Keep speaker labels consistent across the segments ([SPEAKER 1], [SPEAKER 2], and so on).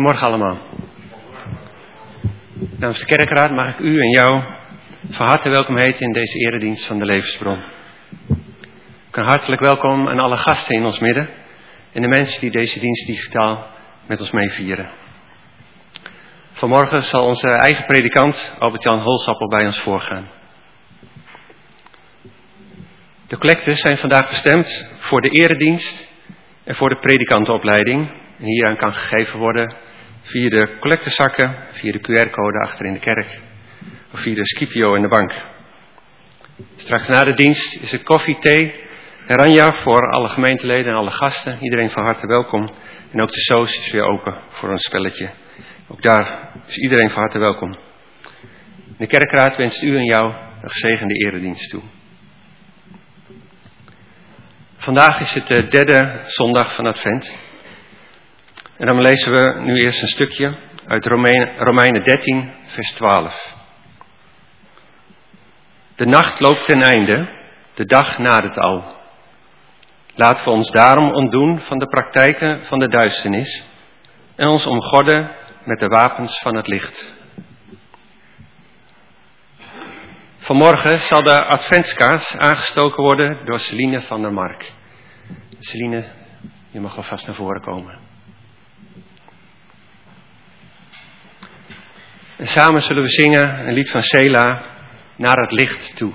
[SPEAKER 1] Goedemorgen allemaal. Namens de kerkraad mag ik u en jou van harte welkom heten in deze eredienst van de Levensbron. Ik ben hartelijk welkom aan alle gasten in ons midden en de mensen die deze dienst digitaal met ons meevieren. Vanmorgen zal onze eigen predikant Albert-Jan Holsappel bij ons voorgaan. De collecten zijn vandaag bestemd voor de eredienst en voor de predikantenopleiding. En hieraan kan gegeven worden via de collectezakken, via de QR-code achter in de kerk of via de Scipio in de bank. Straks na de dienst is er koffie, thee en ranja voor alle gemeenteleden en alle gasten. Iedereen van harte welkom. En ook de soos is weer open voor een spelletje. Ook daar is iedereen van harte welkom. De kerkraad wenst u en jou een gezegende eredienst toe. Vandaag is het de derde zondag van Advent. En dan lezen we nu eerst een stukje uit Romeinen 13, vers 12. De nacht loopt ten einde, de dag nadert al. Laten we ons daarom ontdoen van de praktijken van de duisternis en ons omgorden met de wapens van het licht. Vanmorgen zal de adventskaars aangestoken worden door Celine van der Mark. Celine, je mag alvast naar voren komen. En samen zullen we zingen een lied van Sela, Naar het licht toe.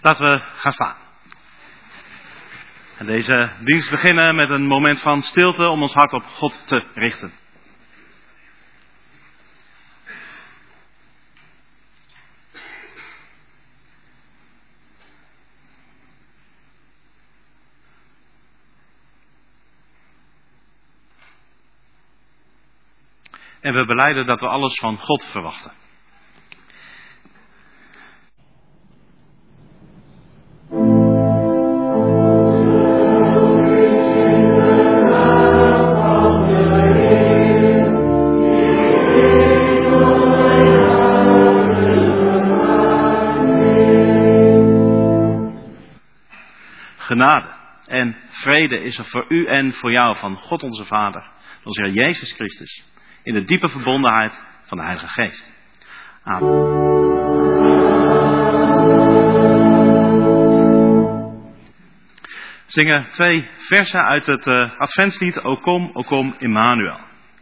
[SPEAKER 2] Laten we gaan staan. En deze dienst beginnen met een moment van stilte om ons hart op God te richten. En we belijden dat we alles van God verwachten. Genade en vrede is er voor u en voor jou van God onze Vader, onze Heer Jezus Christus, in de diepe verbondenheid van de Heilige Geest. Amen. Zingen 2 versen uit het adventslied O kom, Emmanuel.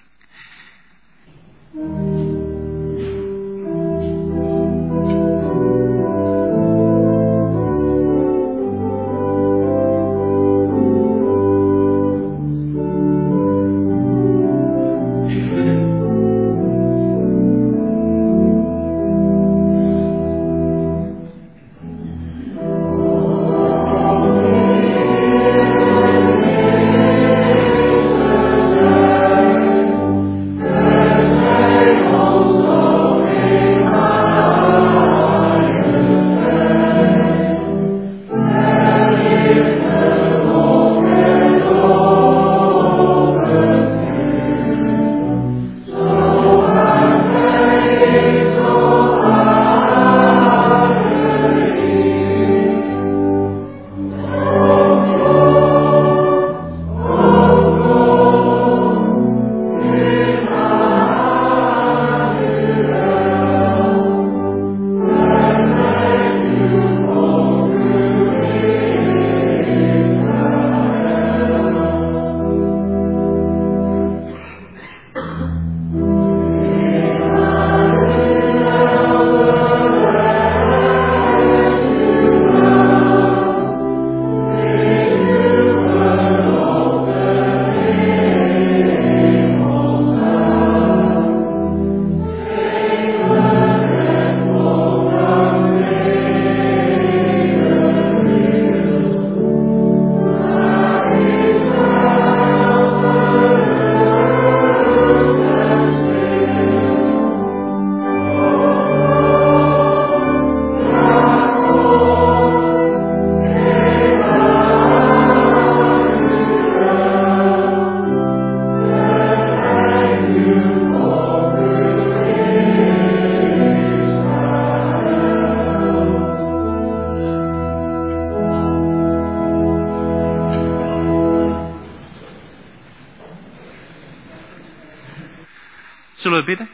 [SPEAKER 2] Zullen we bidden?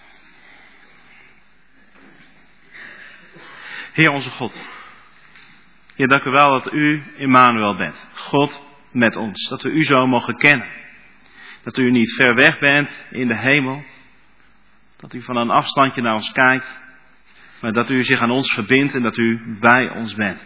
[SPEAKER 2] Heer onze God. Heer, dank u wel dat u Emmanuel bent. God met ons. Dat we u zo mogen kennen. Dat u niet ver weg bent in de hemel. Dat u van een afstandje naar ons kijkt. Maar dat u zich aan ons verbindt en dat u bij ons bent.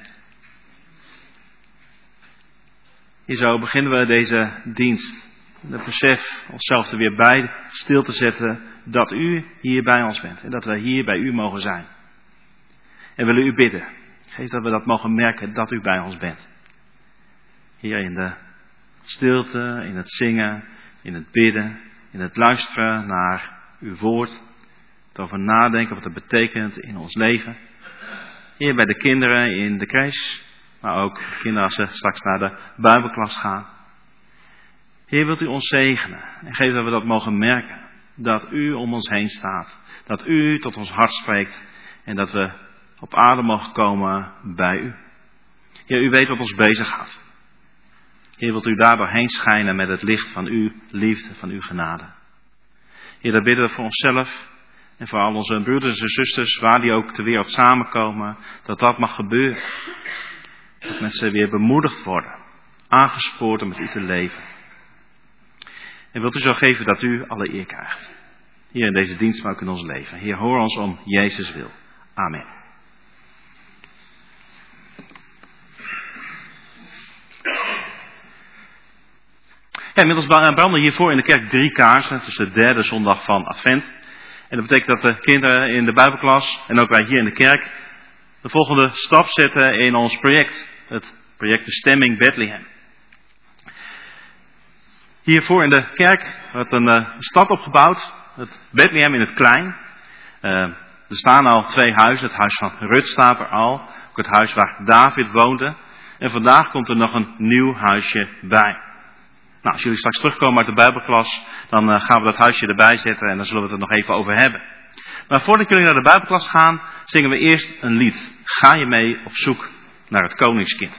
[SPEAKER 2] Hier zo beginnen we deze dienst. Het besef onszelf er weer bij stil te zetten dat u hier bij ons bent. En dat we hier bij u mogen zijn. En willen u bidden. Geef dat we dat mogen merken dat u bij ons bent. Hier in de stilte, in het zingen, in het bidden, in het luisteren naar uw woord. Het over nadenken wat het betekent in ons leven. Hier bij de kinderen in de crash. Maar ook kinderen als ze straks naar de Bijbelklas gaan. Heer, wilt u ons zegenen en geef dat we dat mogen merken. Dat u om ons heen staat. Dat u tot ons hart spreekt. En dat we op aarde mogen komen bij u. Heer, u weet wat ons bezighoudt. Heer, wilt u daar doorheen schijnen met het licht van uw liefde, van uw genade. Heer, dat bidden we voor onszelf. En voor al onze broeders en zusters, waar die ook ter wereld samenkomen. Dat dat mag gebeuren. Dat mensen weer bemoedigd worden. Aangespoord om met u te leven. En wilt u zo geven dat u alle eer krijgt. Hier in deze dienst, maar ook in ons leven. Heer, hoor ons om Jezus wil. Amen. Ja, inmiddels branden hiervoor in de kerk 3 kaarsen. Het is de 3e zondag van Advent. En dat betekent dat de kinderen in de Bijbelklas en ook wij hier in de kerk de volgende stap zetten in ons project. Het project Bestemming Bethlehem. Hiervoor in de kerk wordt een stad opgebouwd. Het Bethlehem in het klein. Er staan al 2 huizen. Het huis van Rut staat er al. Ook het huis waar David woonde. En vandaag komt er nog een nieuw huisje bij. Nou, als jullie straks terugkomen uit de Bijbelklas, dan gaan we dat huisje erbij zetten en dan zullen we het er nog even over hebben. Maar voordat jullie naar de Bijbelklas gaan, zingen we eerst een lied. Ga je mee op zoek naar het koningskind.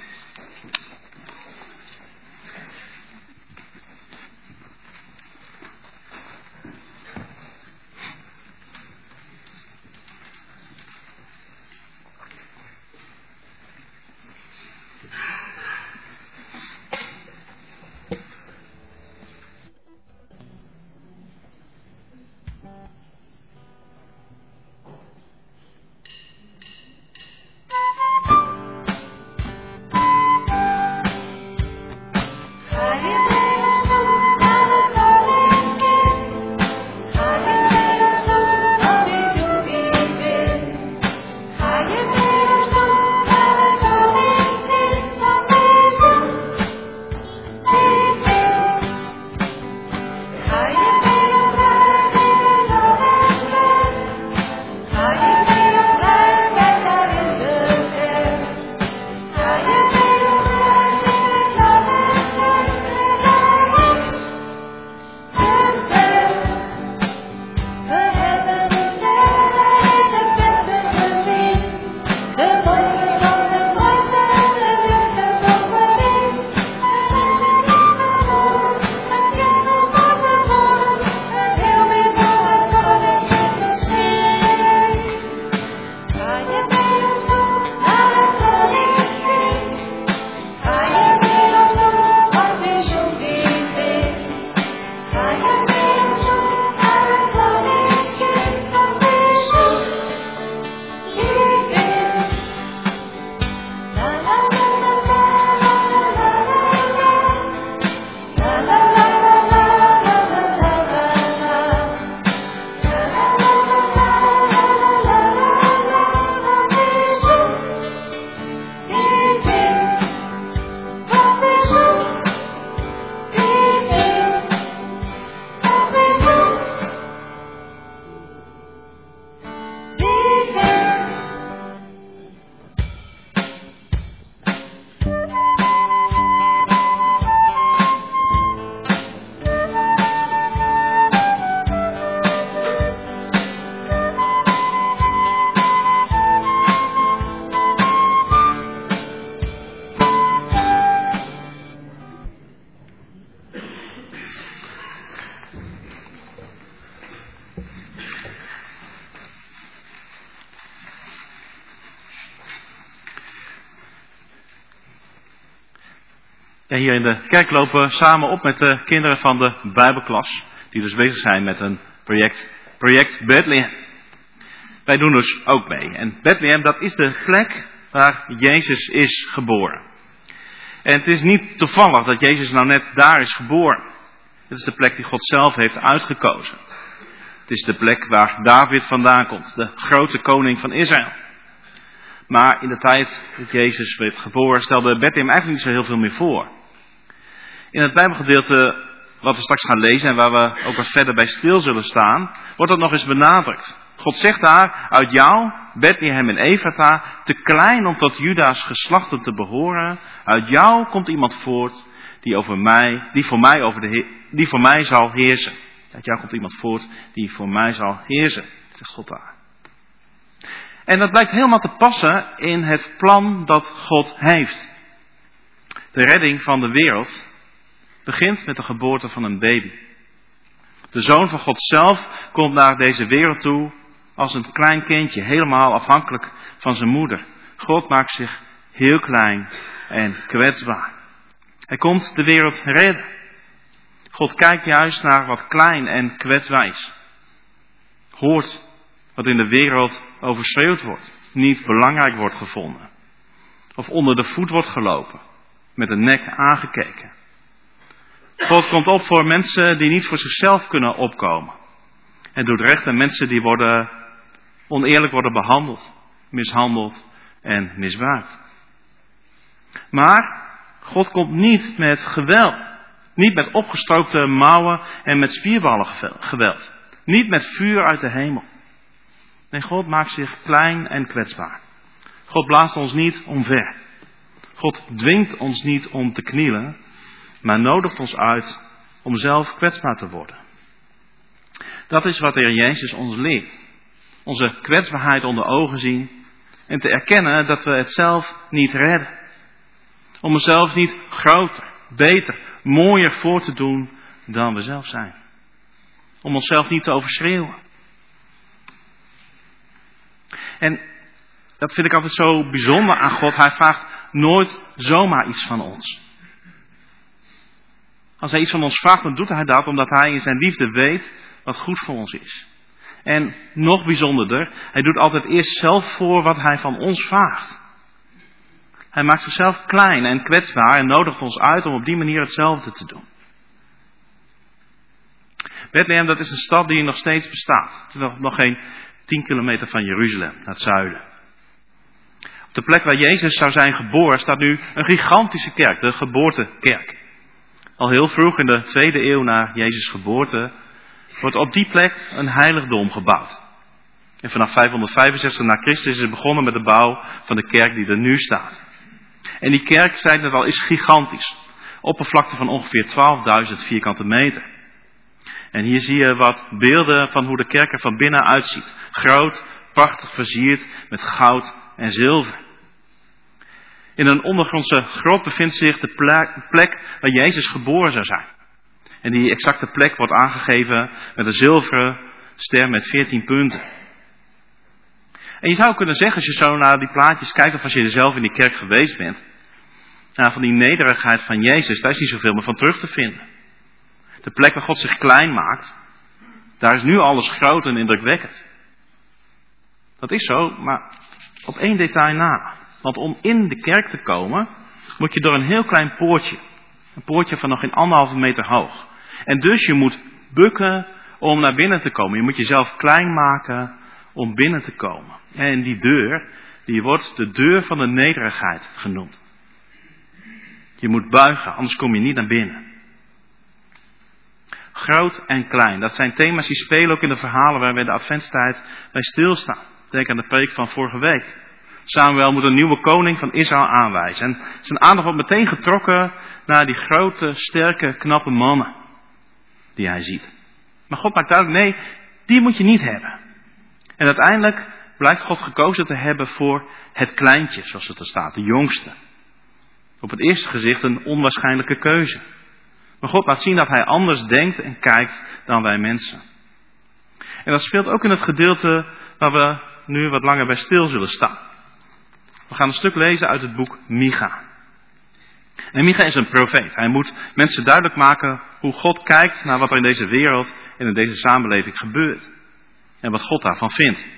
[SPEAKER 2] En hier in de kerk lopen we samen op met de kinderen van de Bijbelklas. Die dus bezig zijn met een project Bethlehem. Wij doen dus ook mee. En Bethlehem, dat is de plek waar Jezus is geboren. En het is niet toevallig dat Jezus nou net daar is geboren. Het is de plek die God zelf heeft uitgekozen. Het is de plek waar David vandaan komt. De grote koning van Israël. Maar in de tijd dat Jezus werd geboren, stelde Bethlehem eigenlijk niet zo heel veel meer voor. In het Bijbelgedeelte wat we straks gaan lezen en waar we ook wat verder bij stil zullen staan, wordt dat nog eens benadrukt. God zegt daar, uit jou, Bethlehem en Ephratha, te klein om tot Juda's geslachten te behoren, uit jou komt iemand voort die voor mij zal heersen. Uit jou komt iemand voort die voor mij zal heersen, zegt God daar. En dat blijkt helemaal te passen in het plan dat God heeft. De redding van de wereld begint met de geboorte van een baby. De Zoon van God zelf komt naar deze wereld toe als een klein kindje, helemaal afhankelijk van zijn moeder. God maakt zich heel klein en kwetsbaar. Hij komt de wereld redden. God kijkt juist naar wat klein en kwetsbaar is. Hoort wat in de wereld overschreeuwd wordt, niet belangrijk wordt gevonden. Of onder de voet wordt gelopen, met de nek aangekeken. God komt op voor mensen die niet voor zichzelf kunnen opkomen. En doet recht aan mensen die oneerlijk worden behandeld, mishandeld en misbruikt. Maar God komt niet met geweld. Niet met opgestroopte mouwen en met spierballen geweld. Niet met vuur uit de hemel. Nee, God maakt zich klein en kwetsbaar. God blaast ons niet omver. God dwingt ons niet om te knielen, maar nodigt ons uit om zelf kwetsbaar te worden. Dat is wat de Heer Jezus ons leert. Onze kwetsbaarheid onder ogen zien en te erkennen dat we het zelf niet redden. Om onszelf niet groter, beter, mooier voor te doen dan we zelf zijn. Om onszelf niet te overschreeuwen. En dat vind ik altijd zo bijzonder aan God. Hij vraagt nooit zomaar iets van ons. Als hij iets van ons vraagt, dan doet hij dat omdat hij in zijn liefde weet wat goed voor ons is. En nog bijzonderder, hij doet altijd eerst zelf voor wat hij van ons vraagt. Hij maakt zichzelf klein en kwetsbaar en nodigt ons uit om op die manier hetzelfde te doen. Bethlehem, dat is een stad die nog steeds bestaat. Het is nog geen 10 kilometer van Jeruzalem, naar het zuiden. Op de plek waar Jezus zou zijn geboren staat nu een gigantische kerk, de geboortekerk. Al heel vroeg in de 2e eeuw na Jezus' geboorte wordt op die plek een heiligdom gebouwd. En vanaf 565 na Christus is het begonnen met de bouw van de kerk die er nu staat. En die kerk, zei ik net al, is gigantisch. Oppervlakte van ongeveer 12.000 vierkante meter. En hier zie je wat beelden van hoe de kerk er van binnen uitziet. Groot, prachtig versierd met goud en zilver. In een ondergrondse grot bevindt zich de plek waar Jezus geboren zou zijn. En die exacte plek wordt aangegeven met een zilveren ster met 14 punten. En je zou kunnen zeggen, als je zo naar die plaatjes kijkt, of als je er zelf in die kerk geweest bent, nou, van die nederigheid van Jezus, daar is niet zoveel meer van terug te vinden. De plek waar God zich klein maakt, daar is nu alles groot en indrukwekkend. Dat is zo, maar op één detail na. Want om in de kerk te komen, moet je door een heel klein poortje. Een poortje van nog geen 1,5 meter hoog. En dus je moet bukken om naar binnen te komen. Je moet jezelf klein maken om binnen te komen. En die deur, die wordt de deur van de nederigheid genoemd. Je moet buigen, anders kom je niet naar binnen. Groot en klein, dat zijn thema's die spelen ook in de verhalen waar we in de adventstijd bij stilstaan. Denk aan de preek van vorige week. Samuel moet een nieuwe koning van Israël aanwijzen. En zijn aandacht wordt meteen getrokken naar die grote, sterke, knappe mannen die hij ziet. Maar God maakt duidelijk, nee, die moet je niet hebben. En uiteindelijk blijkt God gekozen te hebben voor het kleintje, zoals het er staat, de jongste. Op het eerste gezicht een onwaarschijnlijke keuze. Maar God laat zien dat hij anders denkt en kijkt dan wij mensen. En dat speelt ook in het gedeelte waar we nu wat langer bij stil zullen staan. We gaan een stuk lezen uit het boek Micha. En Micha is een profeet. Hij moet mensen duidelijk maken hoe God kijkt naar wat er in deze wereld en in deze samenleving gebeurt. En wat God daarvan vindt.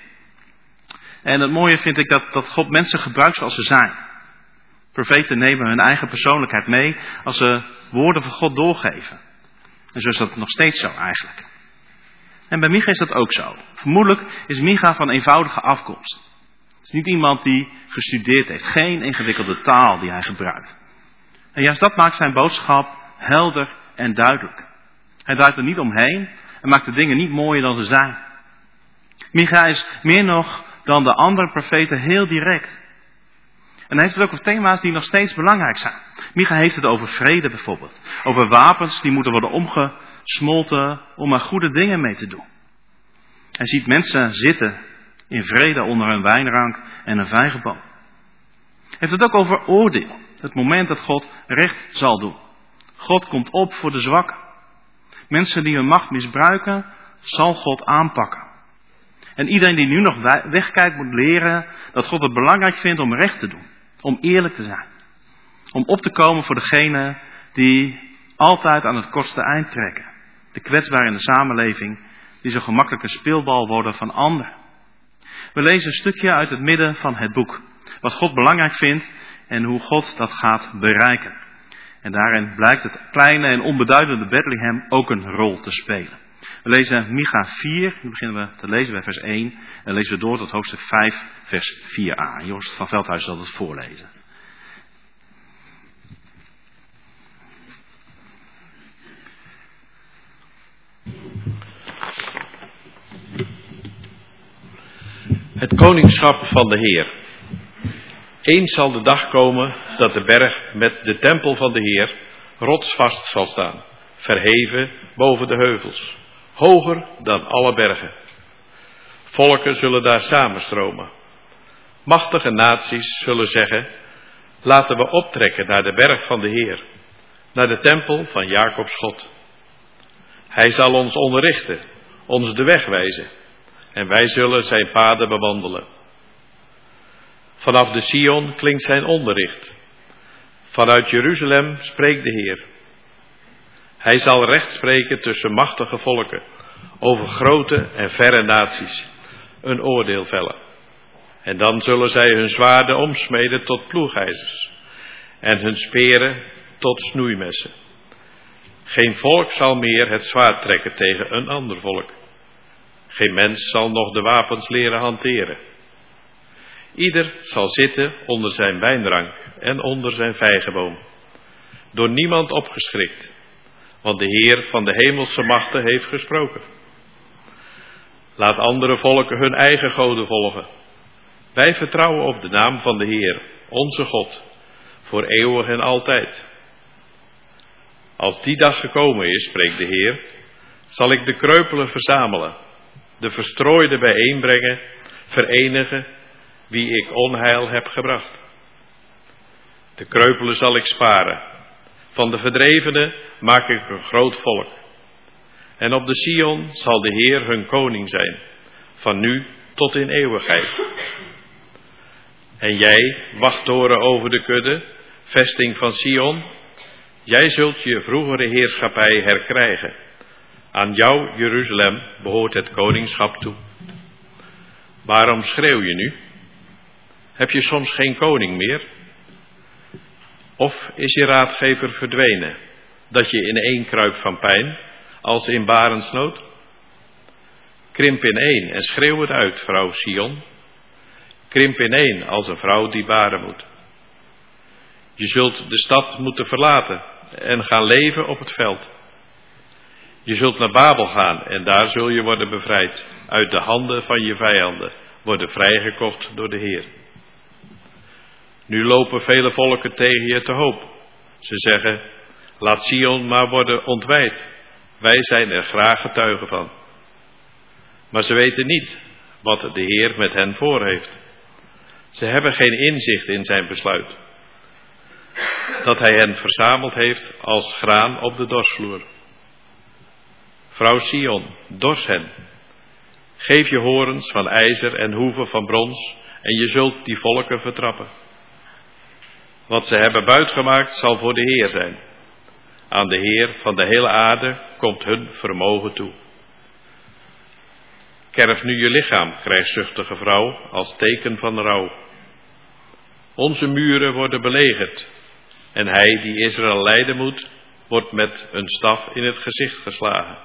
[SPEAKER 2] En het mooie vind ik dat God mensen gebruikt zoals ze zijn. Profeten nemen hun eigen persoonlijkheid mee als ze woorden van God doorgeven. En zo is dat nog steeds zo eigenlijk. En bij Micha is dat ook zo. Vermoedelijk is Micha van eenvoudige afkomst. Het is niet iemand die gestudeerd heeft. Geen ingewikkelde taal die hij gebruikt. En juist dat maakt zijn boodschap helder en duidelijk. Hij draait er niet omheen en maakt de dingen niet mooier dan ze zijn. Micha is meer nog dan de andere profeten heel direct. En hij heeft het ook over thema's die nog steeds belangrijk zijn. Micha heeft het over vrede bijvoorbeeld. Over wapens die moeten worden omgesmolten om er goede dingen mee te doen. Hij ziet mensen zitten in vrede onder een wijnrank en een vijgenboom. Hij heeft het ook over oordeel. Het moment dat God recht zal doen. God komt op voor de zwakken. Mensen die hun macht misbruiken, zal God aanpakken. En iedereen die nu nog wegkijkt moet leren dat God het belangrijk vindt om recht te doen. Om eerlijk te zijn. Om op te komen voor degene die altijd aan het kortste eind trekken. De kwetsbaren in de samenleving die zo gemakkelijk een speelbal worden van anderen. We lezen een stukje uit het midden van het boek. Wat God belangrijk vindt en hoe God dat gaat bereiken. En daarin blijkt het kleine en onbeduidende Bethlehem ook een rol te spelen. We lezen Micha 4, dan beginnen we te lezen bij vers 1 en lezen we door tot hoofdstuk 5, vers 4a. Joost van Veldhuis zal het voorlezen.
[SPEAKER 3] Het koningschap van de Heer. Eens zal de dag komen dat de berg met de tempel van de Heer rotsvast zal staan, verheven boven de heuvels, hoger dan alle bergen. Volken zullen daar samenstromen. Machtige naties zullen zeggen, laten we optrekken naar de berg van de Heer, naar de tempel van Jacobs God. Hij zal ons onderrichten, ons de weg wijzen, en wij zullen zijn paden bewandelen. Vanaf de Sion klinkt zijn onderricht. Vanuit Jeruzalem spreekt de Heer. Hij zal recht spreken tussen machtige volken, over grote en verre naties, een oordeel vellen. En dan zullen zij hun zwaarden omsmeden tot ploegijzers en hun speren tot snoeimessen. Geen volk zal meer het zwaard trekken tegen een ander volk. Geen mens zal nog de wapens leren hanteren. Ieder zal zitten onder zijn wijnrank en onder zijn vijgenboom. Door niemand opgeschrikt, want de Heer van de hemelse machten heeft gesproken. Laat andere volken hun eigen goden volgen. Wij vertrouwen op de naam van de Heer, onze God, voor eeuwig en altijd. Als die dag gekomen is, spreekt de Heer, zal ik de kreupelen verzamelen, de verstrooiden bijeenbrengen, verenigen, wie ik onheil heb gebracht. De kreupelen zal ik sparen, van de verdrevenen maak ik een groot volk. En op de Sion zal de Heer hun koning zijn, van nu tot in eeuwigheid. En jij, wachttoren over de kudde, vesting van Sion, jij zult je vroegere heerschappij herkrijgen. Aan jou, Jeruzalem, behoort het koningschap toe. Waarom schreeuw je nu? Heb je soms geen koning meer? Of is je raadgever verdwenen, dat je ineen kruipt van pijn, als in barensnood? Krimp ineen en schreeuw het uit, vrouw Sion. Krimp ineen als een vrouw die baren moet. Je zult de stad moeten verlaten en gaan leven op het veld. Je zult naar Babel gaan en daar zul je worden bevrijd. Uit de handen van je vijanden worden vrijgekocht door de Heer. Nu lopen vele volken tegen je te hoop. Ze zeggen, laat Sion maar worden ontwijd. Wij zijn er graag getuigen van. Maar ze weten niet wat de Heer met hen voor heeft. Ze hebben geen inzicht in zijn besluit. Dat hij hen verzameld heeft als graan op de dorsvloer. Vrouw Sion, dors hen. Geef je horens van ijzer en hoeven van brons en je zult die volken vertrappen. Wat ze hebben buitgemaakt zal voor de Heer zijn. Aan de Heer van de hele aarde komt hun vermogen toe. Kerf nu je lichaam, krijgszuchtige vrouw, als teken van rouw. Onze muren worden belegerd en hij die Israël leiden moet, wordt met een staf in het gezicht geslagen.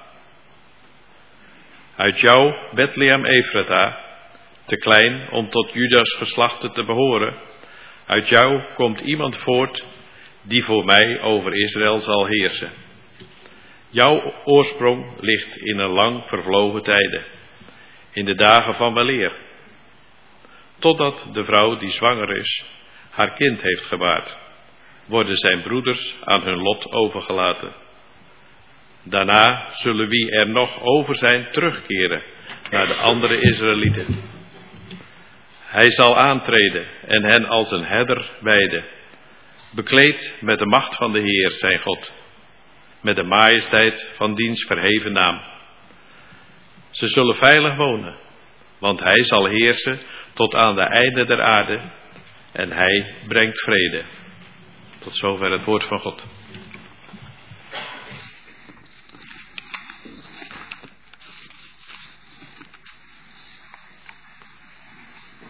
[SPEAKER 3] Uit jou, Bethlehem Efrata, te klein om tot Judas geslachten te behoren, uit jou komt iemand voort die voor mij over Israël zal heersen. Jouw oorsprong ligt in een lang vervlogen tijden, in de dagen van weleer, totdat de vrouw die zwanger is, haar kind heeft gebaard, worden zijn broeders aan hun lot overgelaten. Daarna zullen wie er nog over zijn terugkeren naar de andere Israëlieten. Hij zal aantreden en hen als een herder weiden, bekleed met de macht van de Heer zijn God, met de majesteit van diens verheven naam. Ze zullen veilig wonen, want hij zal heersen tot aan de einde der aarde en hij brengt vrede. Tot zover het woord van God.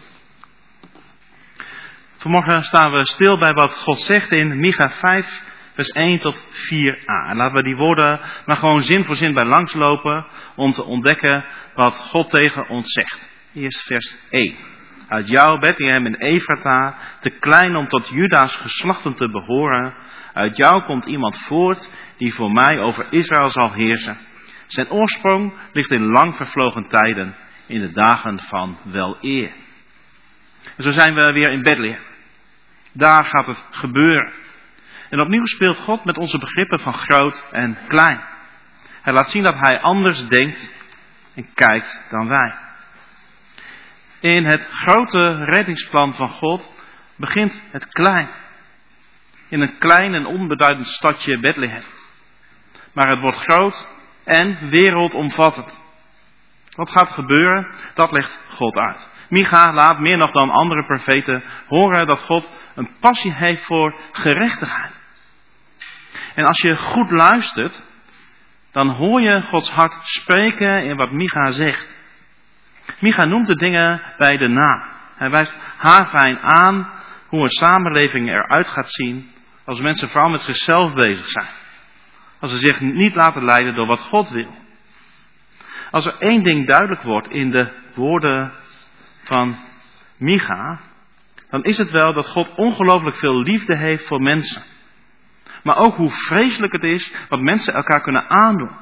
[SPEAKER 2] Vanmorgen staan we stil bij wat God zegt in Micha 5, vers 1 tot 4a. En laten we die woorden maar gewoon zin voor zin bij langslopen om te ontdekken wat God tegen ons zegt. Eerst vers 1. Uit jou, Bethlehem en Efrata, te klein om tot Juda's geslachten te behoren. Uit jou komt iemand voort die voor mij over Israël zal heersen. Zijn oorsprong ligt in lang vervlogen tijden, in de dagen van weleer. En zo zijn we weer in Bethlehem. Daar gaat het gebeuren. En opnieuw speelt God met onze begrippen van groot en klein. Hij laat zien dat hij anders denkt en kijkt dan wij. In het grote reddingsplan van God begint het klein. In een klein en onbeduidend stadje Bethlehem. Maar het wordt groot en wereldomvattend. Wat gaat gebeuren? Dat legt God uit. Micha laat meer nog dan andere profeten horen dat God een passie heeft voor gerechtigheid. En als je goed luistert, dan hoor je Gods hart spreken in wat Micha zegt. Micha noemt de dingen bij de naam. Hij wijst haarfijn aan hoe een samenleving eruit gaat zien als mensen vooral met zichzelf bezig zijn. Als ze zich niet laten leiden door wat God wil. Als er één ding duidelijk wordt in de woorden van Micha, dan is het wel dat God ongelooflijk veel liefde heeft voor mensen. Maar ook hoe vreselijk het is wat mensen elkaar kunnen aandoen.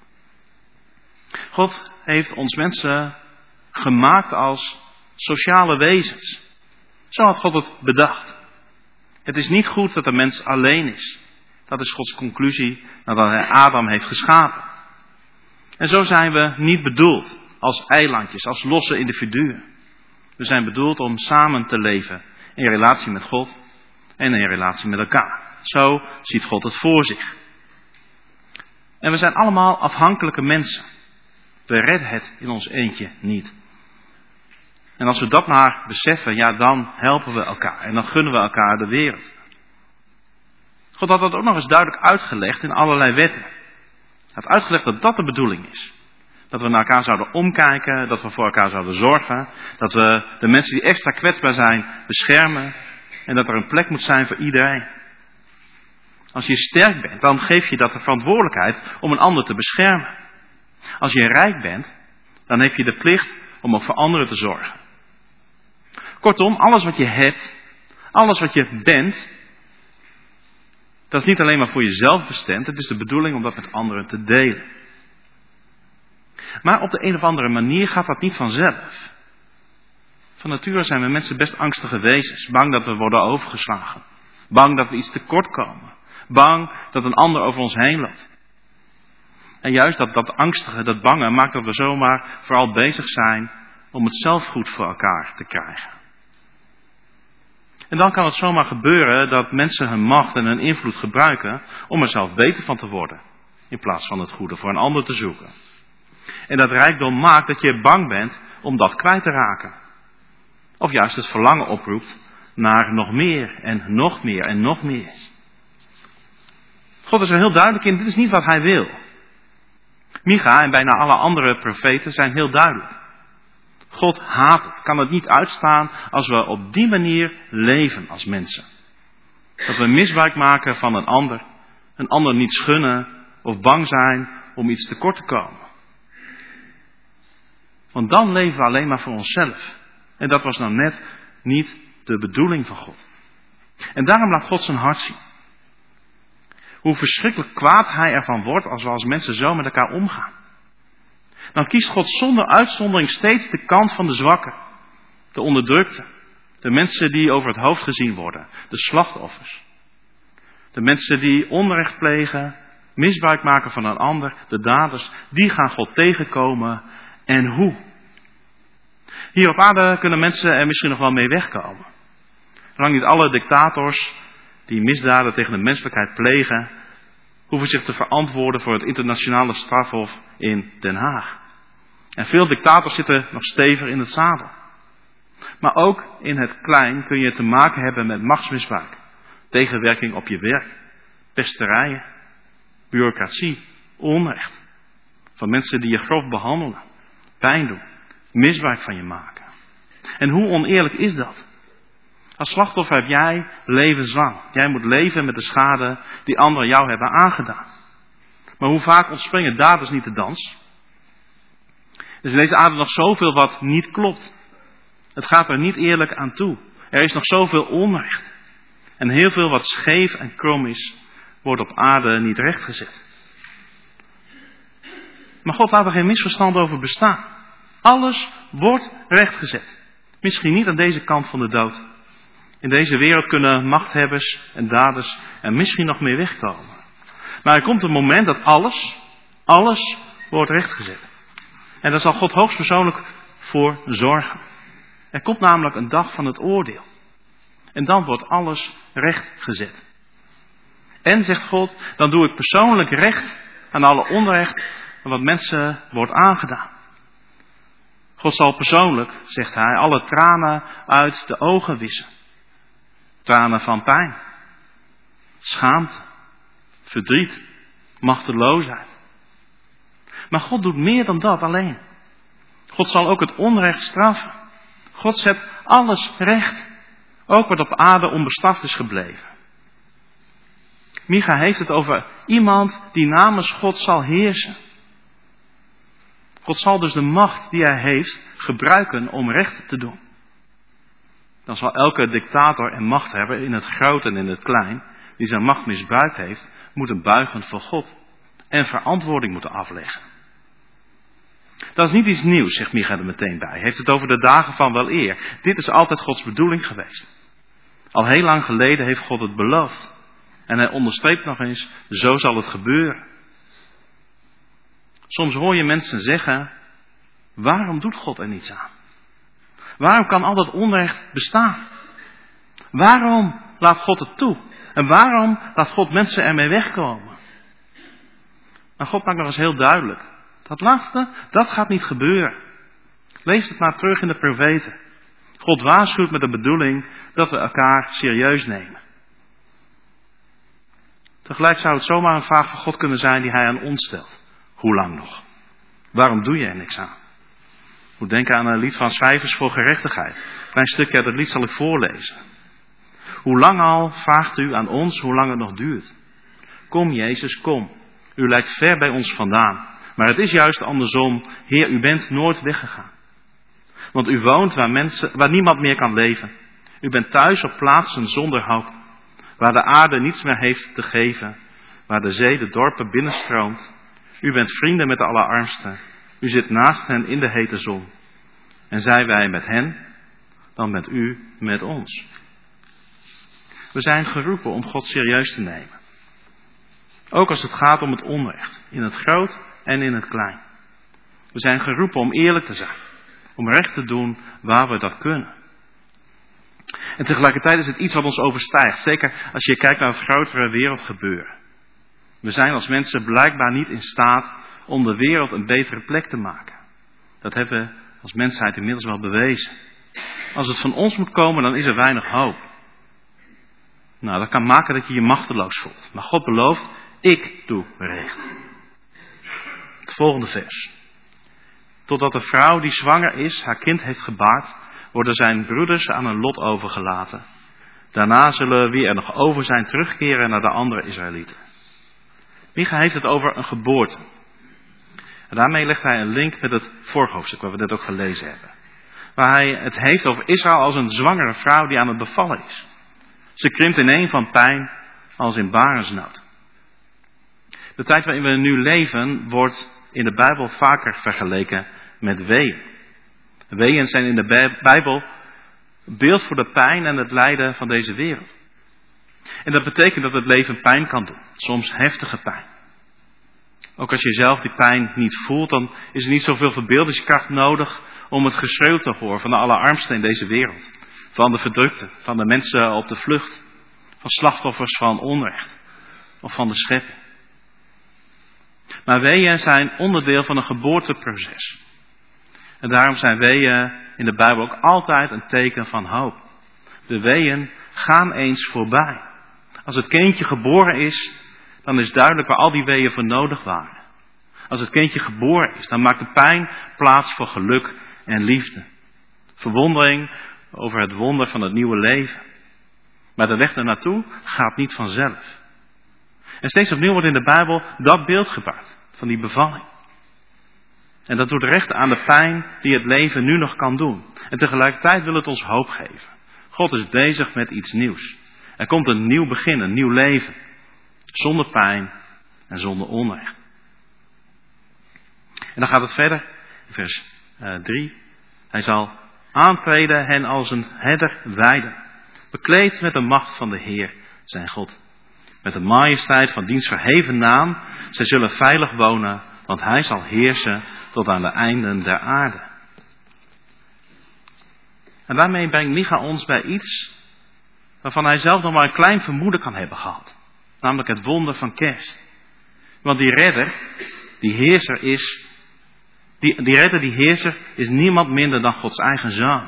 [SPEAKER 2] God heeft ons mensen gemaakt als sociale wezens. Zo had God het bedacht. Het is niet goed dat de mens alleen is. Dat is Gods conclusie nadat hij Adam heeft geschapen. En zo zijn we niet bedoeld als eilandjes, als losse individuen. We zijn bedoeld om samen te leven in relatie met God en in relatie met elkaar. Zo ziet God het voor zich. En we zijn allemaal afhankelijke mensen. We redden het in ons eentje niet. En als we dat maar beseffen, ja, dan helpen we elkaar. En dan gunnen we elkaar de wereld. God had dat ook nog eens duidelijk uitgelegd in allerlei wetten. Hij had uitgelegd dat dat de bedoeling is. Dat we naar elkaar zouden omkijken, dat we voor elkaar zouden zorgen. Dat we de mensen die extra kwetsbaar zijn beschermen. En dat er een plek moet zijn voor iedereen. Als je sterk bent, dan geef je dat de verantwoordelijkheid om een ander te beschermen. Als je rijk bent, dan heb je de plicht om ook voor anderen te zorgen. Kortom, alles wat je hebt, alles wat je bent, dat is niet alleen maar voor jezelf bestemd, het is de bedoeling om dat met anderen te delen. Maar op de een of andere manier gaat dat niet vanzelf. Van nature zijn we mensen best angstige wezens, bang dat we worden overgeslagen. Bang dat we iets tekort komen. Bang dat een ander over ons heen loopt. En juist dat angstige, dat bange, maakt dat we zomaar vooral bezig zijn om het zelf goed voor elkaar te krijgen. En dan kan het zomaar gebeuren dat mensen hun macht en hun invloed gebruiken om er zelf beter van te worden. In plaats van het goede voor een ander te zoeken. En dat rijkdom maakt dat je bang bent om dat kwijt te raken. Of juist het verlangen oproept naar nog meer en nog meer en nog meer. God is er heel duidelijk in, dit is niet wat hij wil. Micha en bijna alle andere profeten zijn heel duidelijk. God haat het, kan het niet uitstaan als we op die manier leven als mensen. Dat we misbruik maken van een ander niet schunnen of bang zijn om iets tekort te komen. Want dan leven we alleen maar voor onszelf. En dat was nou net niet de bedoeling van God. En daarom laat God zijn hart zien. Hoe verschrikkelijk kwaad hij ervan wordt als we als mensen zo met elkaar omgaan. Dan kiest God zonder uitzondering steeds de kant van de zwakken, de onderdrukten, de mensen die over het hoofd gezien worden, de slachtoffers. De mensen die onrecht plegen, misbruik maken van een ander, de daders, die gaan God tegenkomen. En hoe? Hier op aarde kunnen mensen er misschien nog wel mee wegkomen. Lang niet alle dictators die misdaden tegen de menselijkheid plegen, hoeven zich te verantwoorden voor het internationale strafhof in Den Haag. En veel dictators zitten nog stevig in het zadel. Maar ook in het klein kun je te maken hebben met machtsmisbruik, tegenwerking op je werk, pesterijen, bureaucratie, onrecht. Van mensen die je grof behandelen, pijn doen, misbruik van je maken. En hoe oneerlijk is dat? Als slachtoffer heb jij levenslang. Jij moet leven met de schade die anderen jou hebben aangedaan. Maar hoe vaak ontspringen daders niet de dans? Er is in deze aarde nog zoveel wat niet klopt. Het gaat er niet eerlijk aan toe. Er is nog zoveel onrecht. En heel veel wat scheef en krom is, wordt op aarde niet rechtgezet. Maar God laat er geen misverstand over bestaan. Alles wordt rechtgezet. Misschien niet aan deze kant van de dood. In deze wereld kunnen machthebbers en daders er misschien nog mee wegkomen. Maar er komt een moment dat alles wordt rechtgezet. En daar zal God hoogstpersoonlijk voor zorgen. Er komt namelijk een dag van het oordeel. En dan wordt alles rechtgezet. En, zegt God, dan doe ik persoonlijk recht aan alle onrecht wat mensen wordt aangedaan. God zal persoonlijk, zegt hij, alle tranen uit de ogen wissen. Tranen van pijn, schaamte, verdriet, machteloosheid. Maar God doet meer dan dat alleen. God zal ook het onrecht straffen. God zet alles recht. Ook wat op aarde onbestraft is gebleven. Micha heeft het over iemand die namens God zal heersen. God zal dus de macht die hij heeft gebruiken om recht te doen. Dan zal elke dictator en machthebber in het groot en in het klein, die zijn macht misbruikt heeft, moeten buigen voor God en verantwoording moeten afleggen. Dat is niet iets nieuws, zegt Micha er meteen bij. Hij heeft het over de dagen van weleer. Dit is altijd Gods bedoeling geweest. Al heel lang geleden heeft God het beloofd. En hij onderstreept nog eens, zo zal het gebeuren. Soms hoor je mensen zeggen, waarom doet God er niets aan? Waarom kan al dat onrecht bestaan? Waarom laat God het toe? En waarom laat God mensen ermee wegkomen? Maar God maakt nog eens heel duidelijk. Dat laatste, dat gaat niet gebeuren. Lees het maar terug in de profeten. God waarschuwt met de bedoeling dat we elkaar serieus nemen. Tegelijk zou het zomaar een vraag van God kunnen zijn die hij aan ons stelt. Hoe lang nog? Waarom doe je er niks aan? Ik moet denken aan een lied van Schrijvers voor Gerechtigheid. Een klein stukje uit het lied zal ik voorlezen. Hoe lang al vraagt u aan ons hoe lang het nog duurt? Kom Jezus, kom. U lijkt ver bij ons vandaan. Maar het is juist andersom. Heer, u bent nooit weggegaan. Want u woont waar niemand meer kan leven. U bent thuis op plaatsen zonder hoop. Waar de aarde niets meer heeft te geven. Waar de zee de dorpen binnenstroomt. U bent vrienden met de allerarmsten. U zit naast hen in de hete zon. En zijn wij met hen, dan bent u met ons. We zijn geroepen om God serieus te nemen. Ook als het gaat om het onrecht. In het groot en in het klein. We zijn geroepen om eerlijk te zijn. Om recht te doen waar we dat kunnen. En tegelijkertijd is het iets wat ons overstijgt. Zeker als je kijkt naar het grotere wereldgebeuren. We zijn als mensen blijkbaar niet in staat om de wereld een betere plek te maken. Dat hebben we als mensheid inmiddels wel bewezen. Als het van ons moet komen, dan is er weinig hoop. Nou, dat kan maken dat je je machteloos voelt. Maar God belooft, ik doe recht. Het volgende vers. Totdat de vrouw die zwanger is, haar kind heeft gebaard, worden zijn broeders aan een lot overgelaten. Daarna zullen wie er nog over zijn terugkeren naar de andere Israëlieten. Micha heeft het over een geboorte. En daarmee legt hij een link met het vorige hoofdstuk, waar we dit ook gelezen hebben. Waar hij het heeft over Israël als een zwangere vrouw die aan het bevallen is. Ze krimpt ineen van pijn als in barensnood. De tijd waarin we nu leven wordt in de Bijbel vaker vergeleken met weeën. Weeën zijn in de Bijbel beeld voor de pijn en het lijden van deze wereld. En dat betekent dat het leven pijn kan doen. Soms heftige pijn. Ook als je zelf die pijn niet voelt, dan is er niet zoveel verbeeldingskracht nodig om het geschreeuw te horen van de allerarmsten in deze wereld. Van de verdrukten, van de mensen op de vlucht, van slachtoffers van onrecht of van de schepping. Maar weeën zijn onderdeel van een geboorteproces. En daarom zijn weeën in de Bijbel ook altijd een teken van hoop. De weeën gaan eens voorbij. Als het kindje geboren is, dan is duidelijk waar al die weeën voor nodig waren. Als het kindje geboren is, dan maakt de pijn plaats voor geluk en liefde. Verwondering over het wonder van het nieuwe leven. Maar de weg ernaartoe gaat niet vanzelf. En steeds opnieuw wordt in de Bijbel dat beeld gebruikt van die bevalling. En dat doet recht aan de pijn die het leven nu nog kan doen. En tegelijkertijd wil het ons hoop geven. God is bezig met iets nieuws. Er komt een nieuw begin, een nieuw leven. Zonder pijn en zonder onrecht. En dan gaat het verder, vers 3. Hij zal aantreden hen als een herder weiden. Bekleed met de macht van de Heer, zijn God. Met de majesteit van diens verheven naam. Zij zullen veilig wonen, want hij zal heersen tot aan de einden der aarde. En daarmee brengt Micha ons bij iets waarvan hij zelf nog maar een klein vermoeden kan hebben gehad. Namelijk het wonder van kerst. Want die redder, die heerser is niemand minder dan Gods eigen zoon.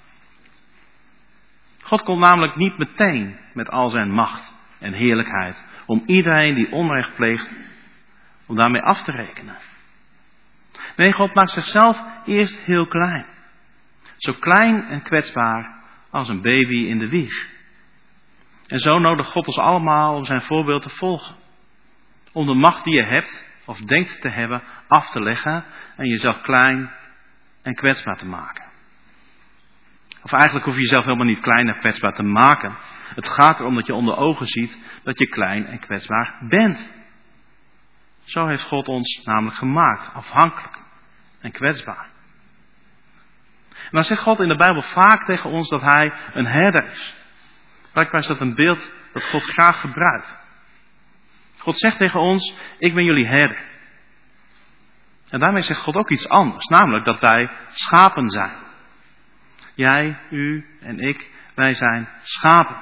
[SPEAKER 2] God komt namelijk niet meteen met al zijn macht en heerlijkheid om iedereen die onrecht pleegt, om daarmee af te rekenen. Nee, God maakt zichzelf eerst heel klein. Zo klein en kwetsbaar als een baby in de wieg. En zo nodigt God ons allemaal om zijn voorbeeld te volgen. Om de macht die je hebt, of denkt te hebben, af te leggen en jezelf klein en kwetsbaar te maken. Of eigenlijk hoef je jezelf helemaal niet klein en kwetsbaar te maken. Het gaat erom dat je onder ogen ziet dat je klein en kwetsbaar bent. Zo heeft God ons namelijk gemaakt, afhankelijk en kwetsbaar. En dan zegt God in de Bijbel vaak tegen ons dat hij een herder is. Blijkbaar is dat een beeld dat God graag gebruikt. God zegt tegen ons, ik ben jullie herder. En daarmee zegt God ook iets anders, namelijk dat wij schapen zijn. Jij, u en ik, wij zijn schapen.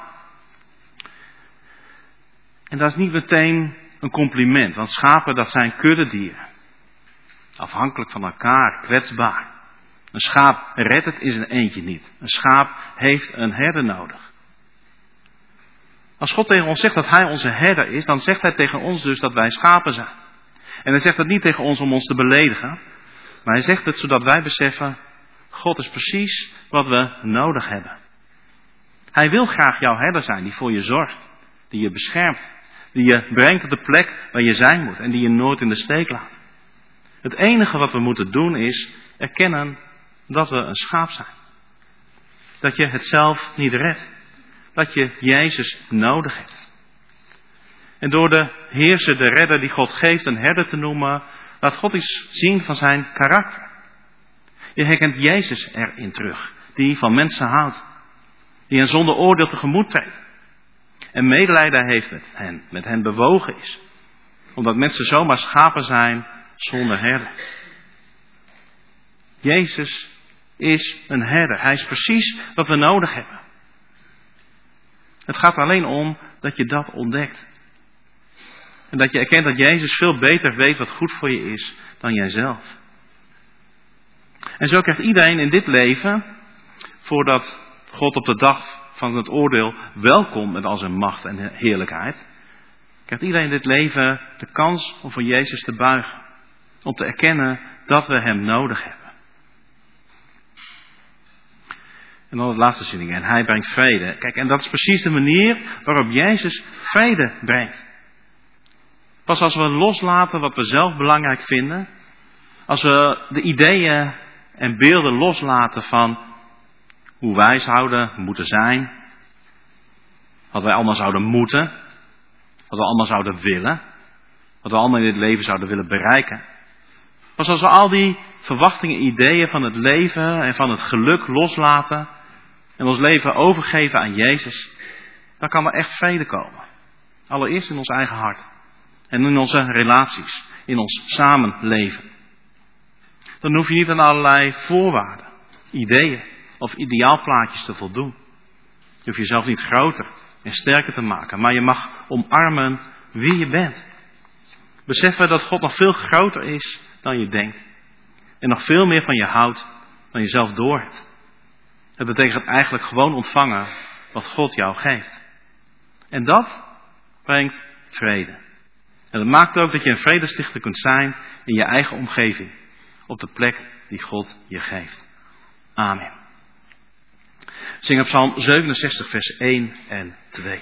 [SPEAKER 2] En dat is niet meteen een compliment, want schapen dat zijn kuddedieren. Afhankelijk van elkaar, kwetsbaar. Een schaap redt het in zijn eentje niet. Een schaap heeft een herder nodig. Als God tegen ons zegt dat hij onze herder is, dan zegt hij tegen ons dus dat wij schapen zijn. En hij zegt dat niet tegen ons om ons te beledigen, maar hij zegt het zodat wij beseffen, God is precies wat we nodig hebben. Hij wil graag jouw herder zijn, die voor je zorgt, die je beschermt, die je brengt op de plek waar je zijn moet en die je nooit in de steek laat. Het enige wat we moeten doen is erkennen dat we een schaap zijn. Dat je het zelf niet redt. Dat je Jezus nodig hebt. En door de heerser, de redder die God geeft, een herder te noemen, laat God iets zien van zijn karakter. Je herkent Jezus erin terug, die van mensen houdt. Die hen zonder oordeel tegemoet treedt. En medelijden heeft met hen bewogen is. Omdat mensen zomaar schapen zijn zonder herder. Jezus is een herder. Hij is precies wat we nodig hebben. Het gaat alleen om dat je dat ontdekt. En dat je erkent dat Jezus veel beter weet wat goed voor je is dan jijzelf. En zo krijgt iedereen in dit leven, voordat God op de dag van het oordeel welkomt met al zijn macht en heerlijkheid, krijgt iedereen in dit leven de kans om voor Jezus te buigen. Om te erkennen dat we hem nodig hebben. En dan het laatste zinnetje. En hij brengt vrede. Kijk, en dat is precies de manier waarop Jezus vrede brengt. Pas als we loslaten wat we zelf belangrijk vinden. Als we de ideeën en beelden loslaten van hoe wij zouden moeten zijn. Wat wij allemaal zouden moeten. Wat we allemaal zouden willen. Wat we allemaal in dit leven zouden willen bereiken. Pas als we al die verwachtingen, ideeën van het leven en van het geluk loslaten. En ons leven overgeven aan Jezus. Dan kan er echt vrede komen. Allereerst in ons eigen hart. En in onze relaties. In ons samenleven. Dan hoef je niet aan allerlei voorwaarden, ideeën of ideaalplaatjes te voldoen. Je hoeft jezelf niet groter en sterker te maken. Maar je mag omarmen wie je bent. Beseffen dat God nog veel groter is dan je denkt. En nog veel meer van je houdt dan je zelf doorhebt. Het betekent eigenlijk gewoon ontvangen wat God jou geeft. En dat brengt vrede. En dat maakt ook dat je een vredestichter kunt zijn in je eigen omgeving. Op de plek die God je geeft. Amen. We zingen Psalm 67, vers 1 en 2.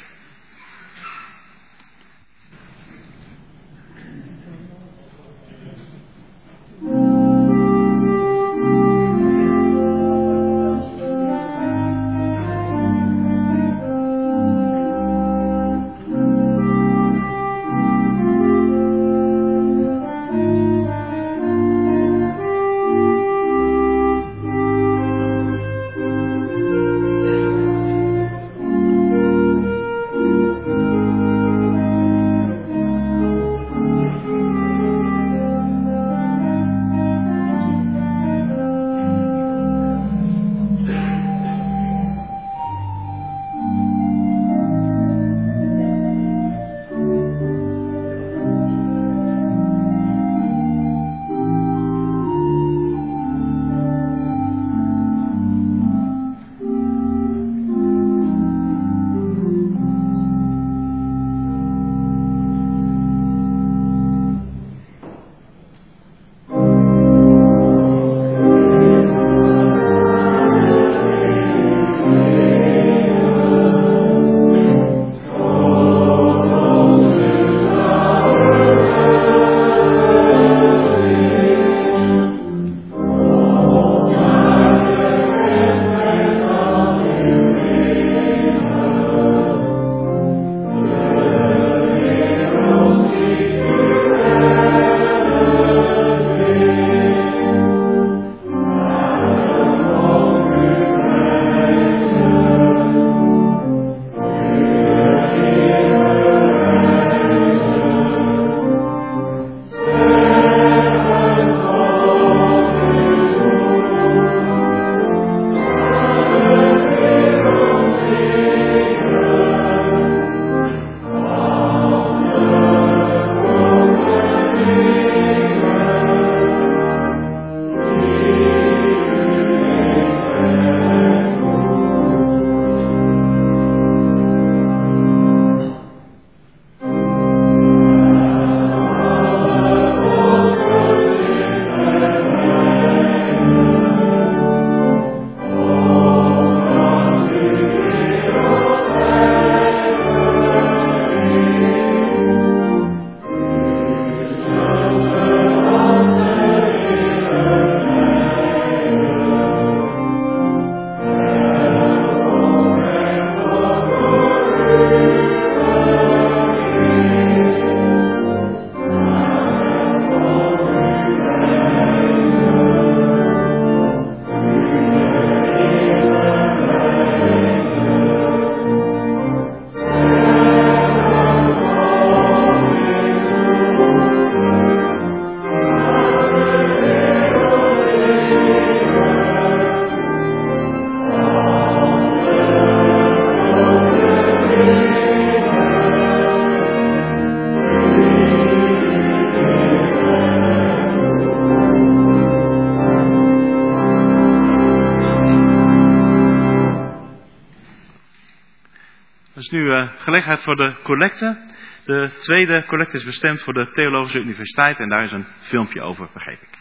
[SPEAKER 2] Dus nu gelegenheid voor de collecte. De tweede collecte is bestemd voor de Theologische Universiteit en daar is een filmpje over, begreep ik.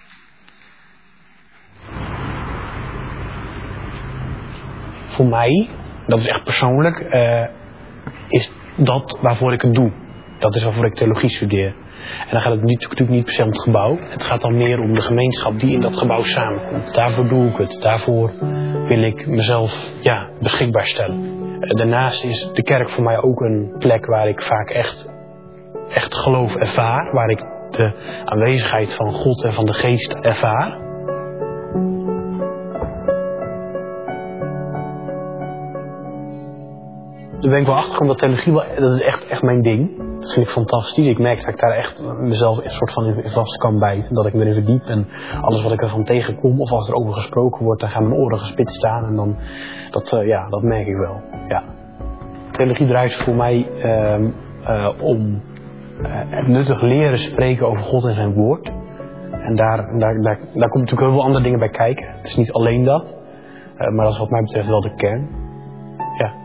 [SPEAKER 4] Voor mij, dat is echt persoonlijk, is dat waarvoor ik het doe. Dat is waarvoor ik theologie studeer. En dan gaat het natuurlijk niet per se om het gebouw. Het gaat dan meer om de gemeenschap die in dat gebouw samenkomt. Daarvoor doe ik het. Daarvoor wil ik mezelf beschikbaar stellen. Daarnaast is de kerk voor mij ook een plek waar ik vaak echt geloof ervaar. Waar ik de aanwezigheid van God en van de Geest ervaar. Daar ben ik wel achter, omdat theologie, dat is echt mijn ding. Dat vind ik fantastisch. Ik merk dat ik daar echt mezelf een soort van in vast kan bijten. Dat ik me erin verdiep en alles wat ik ervan tegenkom, of als er over gesproken wordt, dan gaan mijn oren gespitst staan. En dan, dat merk ik wel. Ja. Theologie draait voor mij om het nuttig leren spreken over God en zijn woord. En daar komt natuurlijk heel veel andere dingen bij kijken. Het is niet alleen dat. Maar dat is wat mij betreft wel de kern. Ja.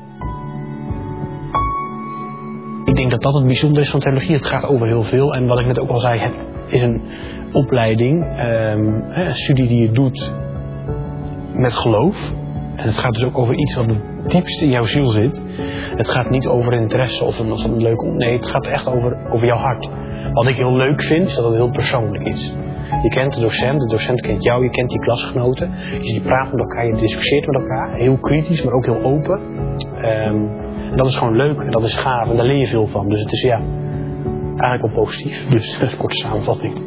[SPEAKER 4] Ik denk dat dat het bijzonder is van theologie. Het gaat over heel veel. En wat ik net ook al zei, het is een opleiding, een studie die je doet met geloof. En het gaat dus ook over iets wat het diepst in jouw ziel zit. Het gaat niet over interesse of een leuke... Nee, het gaat echt over jouw hart. Wat ik heel leuk vind, is dat het heel persoonlijk is. Je kent de docent kent jou, je kent je klasgenoten. Dus je praat met elkaar, je discussieert met elkaar. Heel kritisch, maar ook heel open. En dat is gewoon leuk en dat is gaaf en daar leer je veel van. Dus het is eigenlijk wel positief. Dus een korte samenvatting.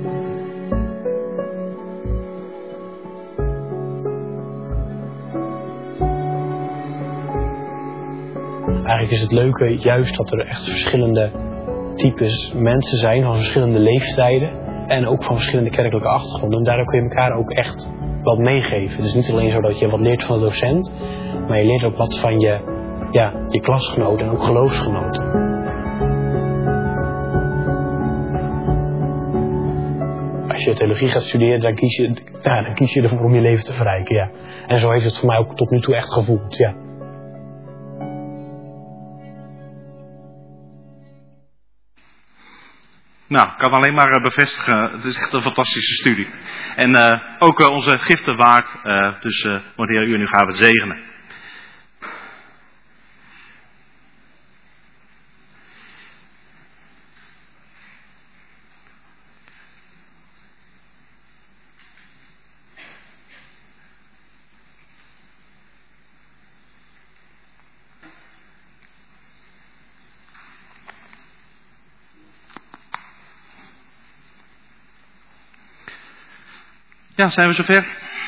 [SPEAKER 4] Eigenlijk is het leuke juist dat er echt verschillende types mensen zijn van verschillende leeftijden en ook van verschillende kerkelijke achtergronden. En daardoor kun je elkaar ook echt wat meegeven. Het is niet alleen zo dat je wat leert van de docent, maar je leert ook wat van je klasgenoten en ook geloofsgenoten. Als je theologie gaat studeren, dan kies je ervoor om je leven te verrijken. Ja. En zo heeft het voor mij ook tot nu toe echt gevoeld. Ja.
[SPEAKER 2] Nou, ik kan alleen maar bevestigen, het is echt een fantastische studie. En ook onze giften waard, dus moet de Heer u nu gaan zegenen. Ja, zijn we zover?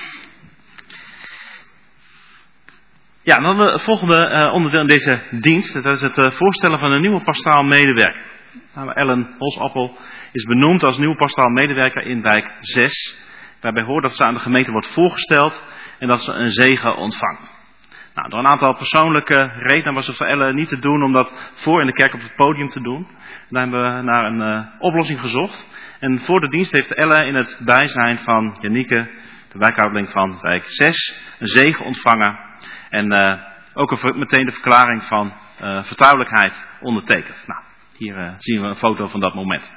[SPEAKER 2] Ja, dan het volgende onderdeel in deze dienst. Dat is het voorstellen van een nieuwe pastoraal medewerker. Ellen Holsappel is benoemd als nieuwe pastoraal medewerker in wijk 6. Waarbij hoort dat ze aan de gemeente wordt voorgesteld en dat ze een zegen ontvangt. Nou, door een aantal persoonlijke redenen was het voor Ellen niet te doen om dat voor in de kerk op het podium te doen. Daar hebben we naar een oplossing gezocht. En voor de dienst heeft Ellen in het bijzijn van Janieke, de wijkhoudeling van wijk 6, een zegen ontvangen. En ook meteen de verklaring van vertrouwelijkheid ondertekend. Nou, hier zien we een foto van dat moment.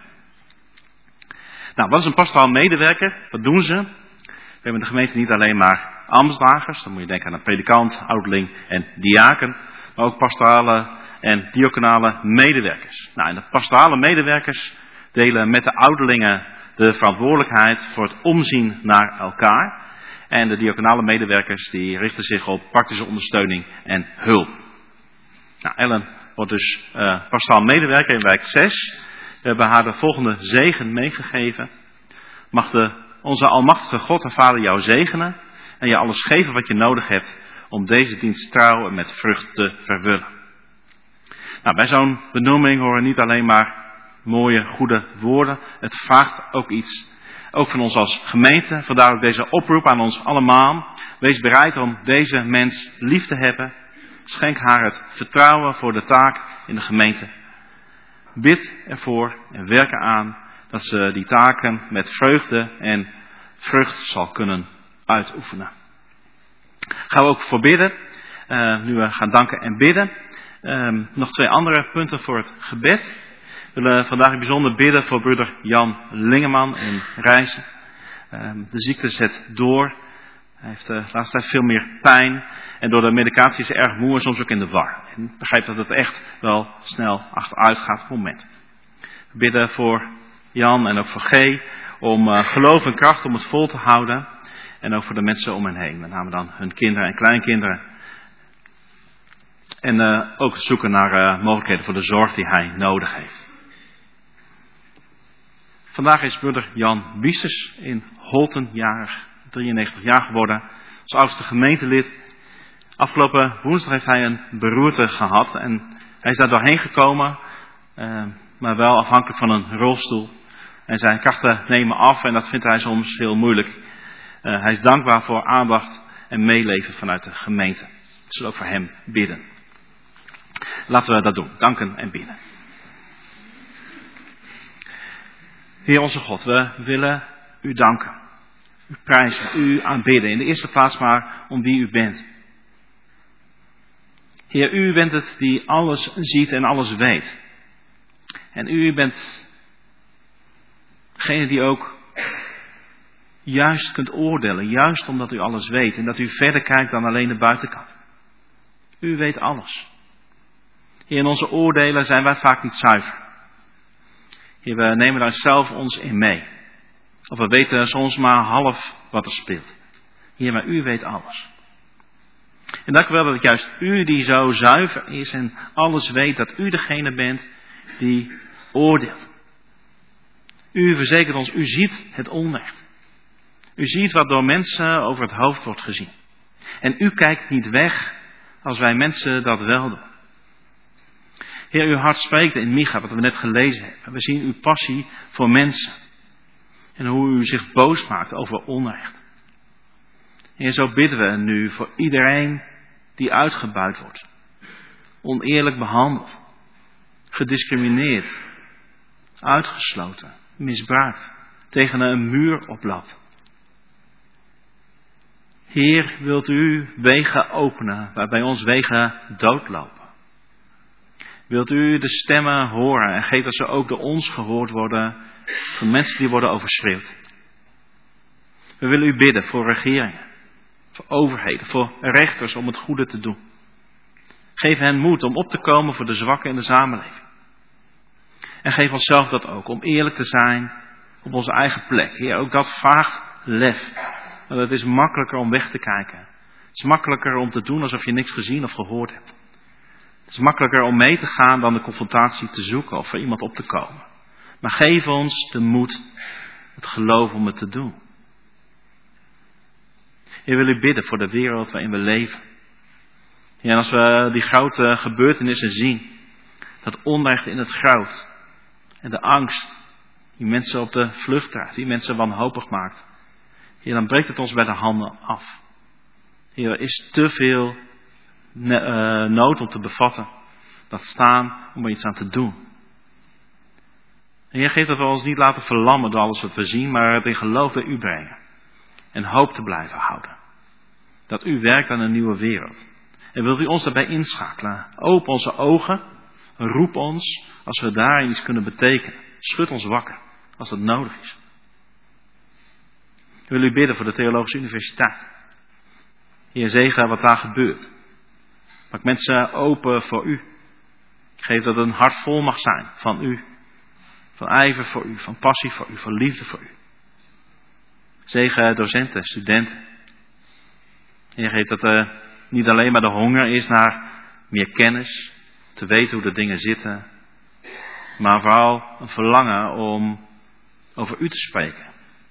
[SPEAKER 2] Nou, wat is een pastoraal medewerker? Wat doen ze? We hebben in de gemeente niet alleen maar ambtsdragers, dan moet je denken aan een predikant, ouderling en diaken, maar ook pastorale en diaconale medewerkers. Nou, en de pastorale medewerkers delen met de ouderlingen de verantwoordelijkheid voor het omzien naar elkaar. En de diaconale medewerkers die richten zich op praktische ondersteuning en hulp. Nou, Ellen wordt dus pastoraal medewerker in wijk 6. We hebben haar de volgende zegen meegegeven. Mag onze almachtige God en Vader jou zegenen en je alles geven wat je nodig hebt om deze dienst trouw en met vrucht te vervullen. Nou, bij zo'n benoeming horen niet alleen maar mooie, goede woorden. Het vraagt ook iets, ook van ons als gemeente. Vandaar ook deze oproep aan ons allemaal. Wees bereid om deze mens lief te hebben. Schenk haar het vertrouwen voor de taak in de gemeente. Bid ervoor en werk eraan dat ze die taken met vreugde en vrucht zal kunnen uitoefenen. Gaan we ook voor bidden. Nu we gaan danken en bidden. Nog 2 andere punten voor het gebed. We willen vandaag bijzonder bidden voor broeder Jan Lingeman in Rijssen. De ziekte zet door. Hij heeft de laatste tijd veel meer pijn. En door de medicatie is hij erg moe en soms ook in de war. En ik begrijp dat het echt wel snel achteruit gaat op het moment. We bidden voor Jan en ook voor G. Om geloof en kracht om het vol te houden. En ook voor de mensen om hen heen. Met name dan hun kinderen en kleinkinderen. En ook zoeken naar mogelijkheden voor de zorg die hij nodig heeft. Vandaag is broeder Jan Biesters in Holten jarig, 93 jaar geworden, als oudste gemeentelid. Afgelopen woensdag heeft hij een beroerte gehad en hij is daar doorheen gekomen, maar wel afhankelijk van een rolstoel. En zijn krachten nemen af en dat vindt hij soms heel moeilijk. Hij is dankbaar voor aandacht en meeleven vanuit de gemeente. We zullen ook voor hem bidden. Laten we dat doen, danken en bidden. Heer onze God, we willen u danken, u prijzen, u aanbidden. In de eerste plaats maar om wie u bent. Heer, u bent het die alles ziet en alles weet. En u bent degene die ook juist kunt oordelen, juist omdat u alles weet en dat u verder kijkt dan alleen de buitenkant. U weet alles. Heer, in onze oordelen zijn wij vaak niet zuiver. Heer, we nemen daar zelf ons in mee. Of we weten soms maar half wat er speelt. Heer, maar u weet alles. En dank u wel dat juist u die zo zuiver is en alles weet, dat u degene bent die oordeelt. U verzekert ons, u ziet het onrecht. U ziet wat door mensen over het hoofd wordt gezien. En u kijkt niet weg als wij mensen dat wel doen. Heer, uw hart spreekt in Micha, wat we net gelezen hebben. We zien uw passie voor mensen. En hoe u zich boos maakt over onrecht. Heer, zo bidden we nu voor iedereen die uitgebuit wordt. Oneerlijk behandeld. Gediscrimineerd. Uitgesloten. Misbruikt. Tegen een muur oploopt. Heer, wilt u wegen openen waarbij ons wegen doodlopen? Wilt u de stemmen horen en geeft dat ze ook door ons gehoord worden van mensen die worden overschreeuwd? We willen u bidden voor regeringen, voor overheden, voor rechters om het goede te doen. Geef hen moed om op te komen voor de zwakken in de samenleving. En geef onszelf dat ook, om eerlijk te zijn op onze eigen plek. Heer, ook dat vraagt lef. Want het is makkelijker om weg te kijken. Het is makkelijker om te doen alsof je niks gezien of gehoord hebt. Het is makkelijker om mee te gaan dan de confrontatie te zoeken of voor iemand op te komen. Maar geef ons de moed, het geloof om het te doen. Heer, wil u bidden voor de wereld waarin we leven. Ja, en als we die grote gebeurtenissen zien, dat onrecht in het groot en de angst die mensen op de vlucht draagt, die mensen wanhopig maakt. Heer, dan breekt het ons bij de handen af. Heer, er is te veel nood om te bevatten. Dat staan om er iets aan te doen. Heer, geef dat we ons niet laten verlammen door alles wat we zien, maar het in geloof bij u brengen. En hoop te blijven houden. Dat u werkt aan een nieuwe wereld. En wilt u ons daarbij inschakelen? Open onze ogen. Roep ons als we daarin iets kunnen betekenen. Schud ons wakker als dat nodig is. Ik wil u bidden voor de Theologische Universiteit. Heer, zegen wat daar gebeurt. Maak mensen open voor u. Geef dat het een hart vol mag zijn van u. Van ijver voor u, van passie voor u, van liefde voor u. Zegen docenten, studenten. Heer, geef dat er niet alleen maar de honger is naar meer kennis. Te weten hoe de dingen zitten. Maar vooral een verlangen om over u te spreken.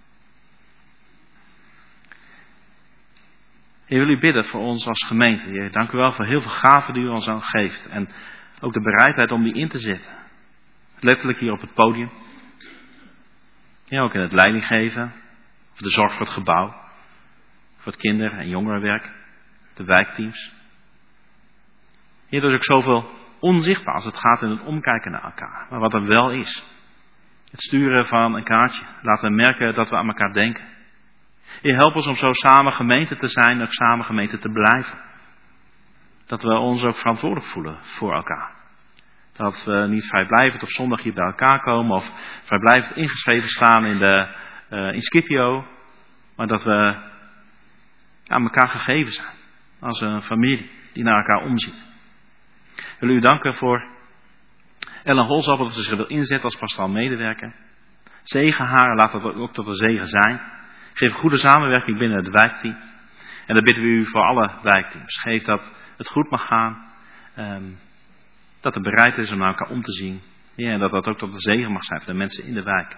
[SPEAKER 2] Heer, wil u bidden voor ons als gemeente. Heer, dank u wel voor heel veel gaven die u ons aan geeft. En ook de bereidheid om die in te zetten. Letterlijk hier op het podium. Ja, ook in het leiding geven. Of de zorg voor het gebouw. Voor het kinder- en jongerenwerk. De wijkteams. Heer, er is ook zoveel onzichtbaar als het gaat in het omkijken naar elkaar. Maar wat er wel is. Het sturen van een kaartje. Laten merken dat we aan elkaar denken. Heer, help ons om zo samen gemeente te zijn en ook samen gemeente te blijven. Dat we ons ook verantwoordelijk voelen voor elkaar. Dat we niet vrijblijvend op zondag hier bij elkaar komen of vrijblijvend ingeschreven staan in Scipio. Maar dat we aan elkaar gegeven zijn. Als een familie die naar elkaar omziet. Ik wil u danken voor Ellen Holzappel dat ze zich wil inzetten als pastoraal medewerker. Zegen haar, laat dat ook tot een zegen zijn. Geef goede samenwerking binnen het wijkteam. En dat bidden we u voor alle wijkteams. Geef dat het goed mag gaan. Dat er bereid is om naar elkaar om te zien. Ja, en dat dat ook tot een zegen mag zijn voor de mensen in de wijk.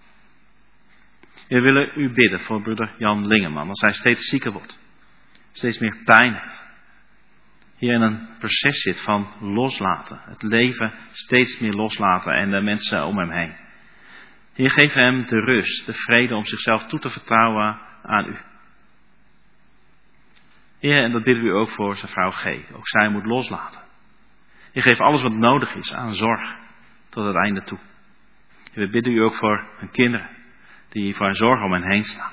[SPEAKER 2] We willen u bidden voor broeder Jan Lingeman. Als hij steeds zieker wordt. Steeds meer pijn heeft. Hier in een proces zit van loslaten. Het leven steeds meer loslaten en de mensen om hem heen. Heer, geef hem de rust, de vrede om zichzelf toe te vertrouwen aan u. Heer, en dat bidden we u ook voor zijn vrouw G. Ook zij moet loslaten. Heer, geef alles wat nodig is aan zorg tot het einde toe. Heer, we bidden u ook voor hun kinderen die voor hun zorg om hen heen staan.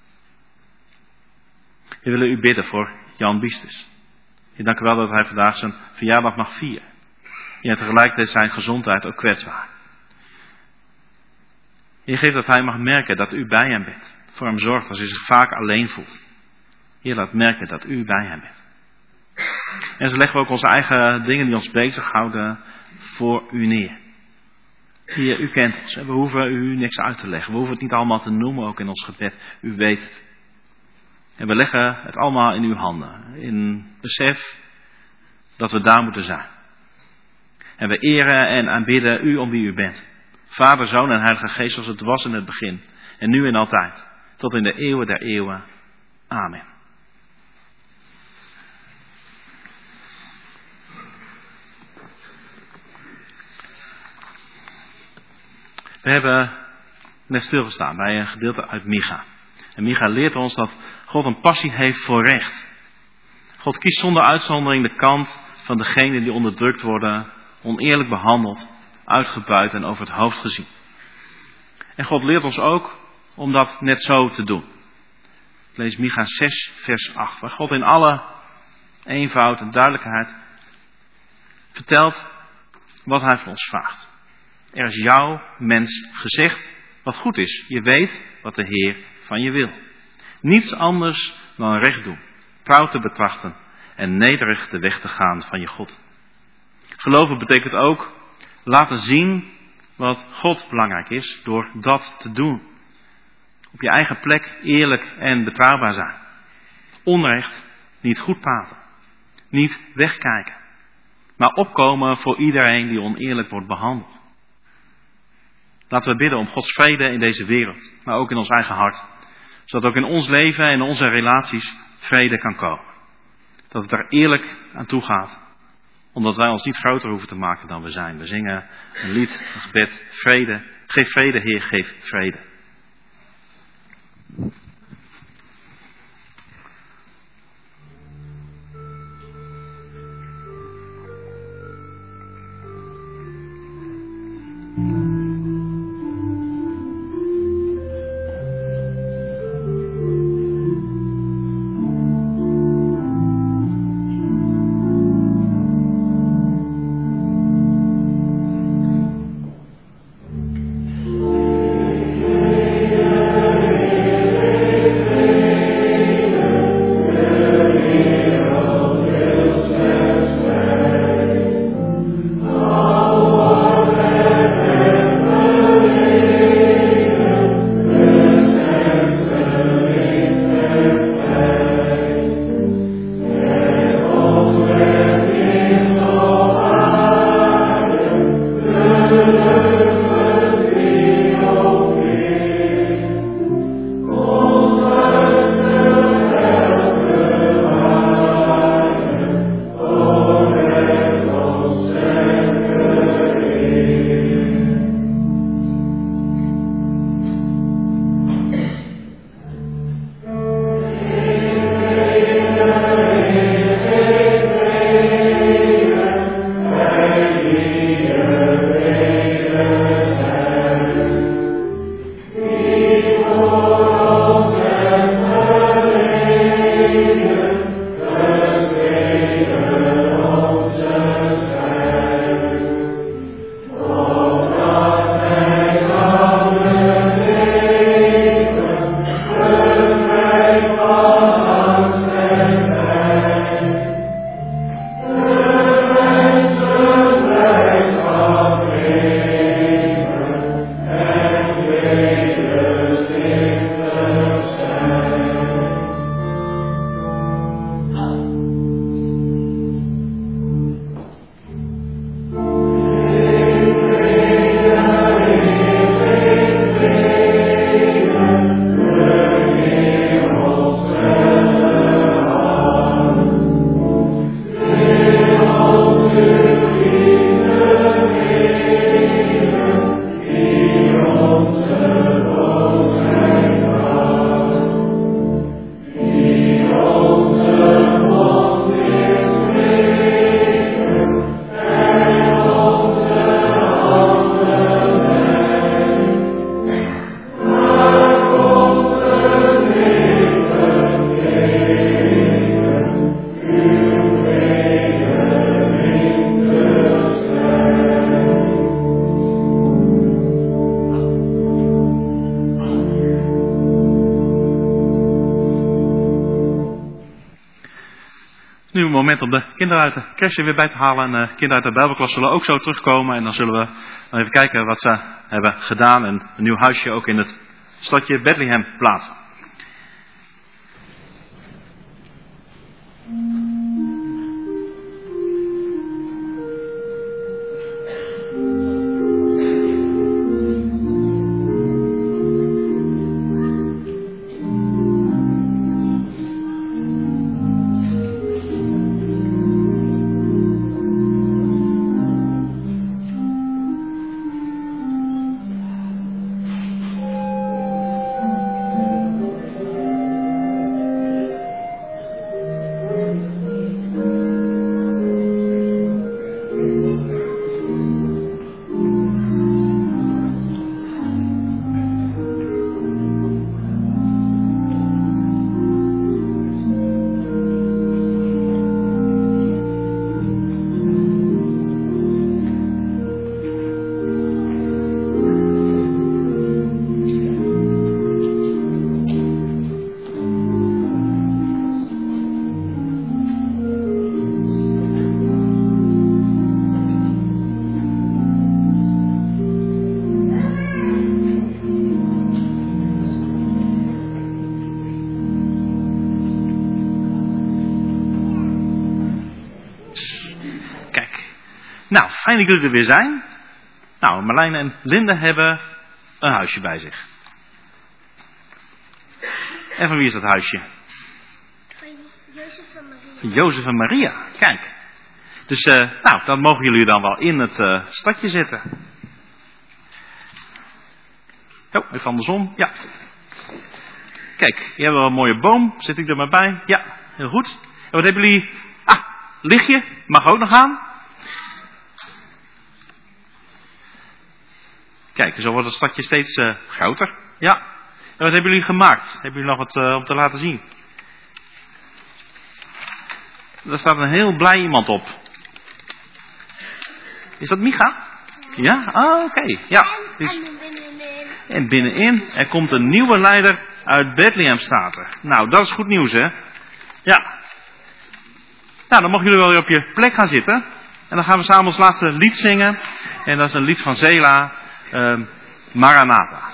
[SPEAKER 2] We willen u bidden voor Jan Biestes. Heer, dank u wel dat hij vandaag zijn verjaardag mag vieren. En tegelijkertijd zijn gezondheid ook kwetsbaar. Heer, geef dat hij mag merken dat u bij hem bent. voor hem zorgt als hij zich vaak alleen voelt. Heer, laat merken dat u bij hem bent. En zo leggen we ook onze eigen dingen die ons bezighouden voor u neer. Heer, u kent ons en we hoeven u niks uit te leggen. We hoeven het niet allemaal te noemen, ook in ons gebed. U weet het. En we leggen het allemaal in uw handen. In besef dat we daar moeten zijn. En we eren en aanbidden u om wie u bent. Vader, Zoon en Heilige Geest zoals het was in het begin. En nu en altijd. Tot in de eeuwen der eeuwen. Amen. We hebben net stilgestaan bij een gedeelte uit Micha. En Micha leert ons dat God een passie heeft voor recht. God kiest zonder uitzondering de kant van degenen die onderdrukt worden, oneerlijk behandeld, uitgebuit en over het hoofd gezien. En God leert ons ook om dat net zo te doen. Ik lees Micha 6 vers 8, waar God in alle eenvoud en duidelijkheid vertelt wat hij van ons vraagt. Er is jou, mens, gezegd wat goed is. Je weet wat de Heer van je wil. Niets anders dan recht doen, trouw te betrachten en nederig de weg te gaan van je God. Geloven betekent ook laten zien wat God belangrijk is door dat te doen. Op je eigen plek eerlijk en betrouwbaar zijn. Onrecht niet goed praten. Niet wegkijken. Maar opkomen voor iedereen die oneerlijk wordt behandeld. Laten we bidden om Gods vrede in deze wereld, maar ook in ons eigen hart. Zodat ook in ons leven en in onze relaties vrede kan komen. Dat het er eerlijk aan toe gaat. Omdat wij ons niet groter hoeven te maken dan we zijn. We zingen een lied, een gebed, vrede. Geef vrede, Heer, geef vrede. Nu een moment om de kinderen uit de kerstje weer bij te halen. En de kinderen uit de Bijbelklas zullen ook zo terugkomen. En dan zullen we dan even kijken wat ze hebben gedaan. En een nieuw huisje ook in het stadje Bethlehem plaatsen. Nou, fijn dat jullie er weer zijn. Nou, Marlijn en Linde hebben een huisje bij zich. En van wie is dat huisje?
[SPEAKER 5] Van Jozef en Maria.
[SPEAKER 2] Jozef en Maria, kijk. Dus, nou, dan mogen jullie dan wel in het stadje zitten. Oh, even andersom, ja. Kijk, hier hebben we een mooie boom. Zet ik er maar bij. Ja, heel goed. En wat hebben jullie? Ah, lichtje. Mag ook nog aan. Kijk, zo wordt het stadje steeds groter. Ja. En wat hebben jullie gemaakt? Hebben jullie nog wat om te laten zien? Daar staat een heel blij iemand op. Is dat Micha? Ja? Ah, oké. Ja. Dus... En binnenin, er komt een nieuwe leider uit Bethlehem, staat er. Nou, dat is goed nieuws, hè? Ja. Nou, dan mogen jullie wel weer op je plek gaan zitten. En dan gaan we samen ons laatste lied zingen. En dat is een lied van Zela, Maranatha.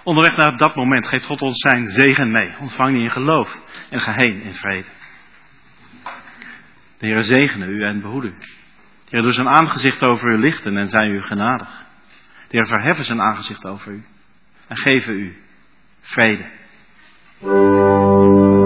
[SPEAKER 2] Onderweg naar dat moment geeft God ons zijn zegen mee. Ontvang die in geloof en ga heen in vrede. De Heere zegene u en behoede u. De Heere doet zijn aangezicht over u lichten en zij u genadig. De Heere verheffen zijn aangezicht over u en geven u vrede.